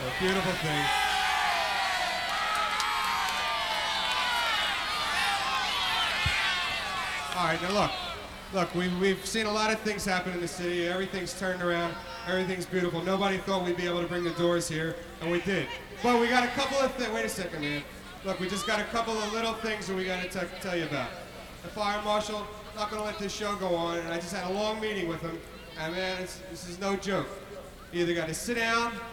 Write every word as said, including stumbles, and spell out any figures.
a beautiful thing. All right, now look. Look, we've, we've seen a lot of things happen in the city. Everything's turned around. Everything's beautiful. Nobody thought we'd be able to bring the Doors here, and we did. But we got a couple of things. Wait a second, man. Look, we just got a couple of little things that we got to tell you about. The fire marshal not going to let this show go on, and I just had a long meeting with him, and man, it's, this is no joke. You either got to sit down